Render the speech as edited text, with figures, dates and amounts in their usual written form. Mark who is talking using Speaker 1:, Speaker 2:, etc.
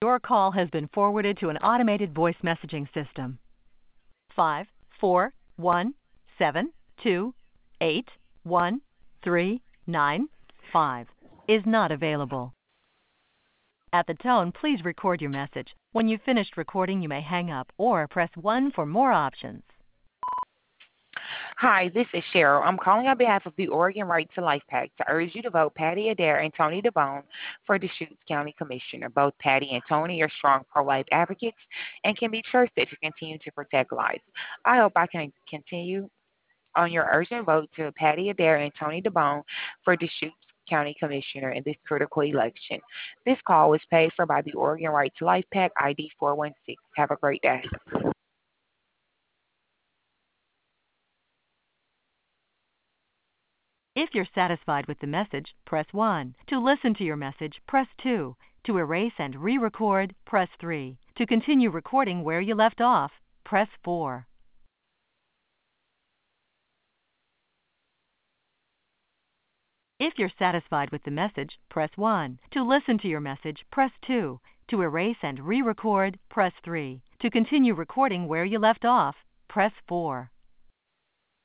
Speaker 1: Your call has been forwarded to an automated voice messaging system. 54172813995 is not available. At the tone, please record your message. When you've finished recording, you may hang up or press 1 for more options.
Speaker 2: Hi, this is Cheryl. I'm calling on behalf of the Oregon Right to Life PAC to urge you to vote Patty Adair and Tony DeBone for Deschutes County Commissioner. Both Patty and Tony are strong pro-life advocates and can be trusted to continue to protect lives. I hope I can continue on your urgent vote to Patty Adair and Tony DeBone for Deschutes County Commissioner in this critical election. This call was paid for by the Oregon Right to Life PAC ID 416. Have a great day.
Speaker 1: If you're satisfied with the message, press 1. To listen to your message, press 2. To erase and re-record, press 3. To continue recording where you left off, press 4. If you're satisfied with the message, press 1. To listen to your message, press 2. To erase and re-record, press 3. To continue recording where you left off, press 4.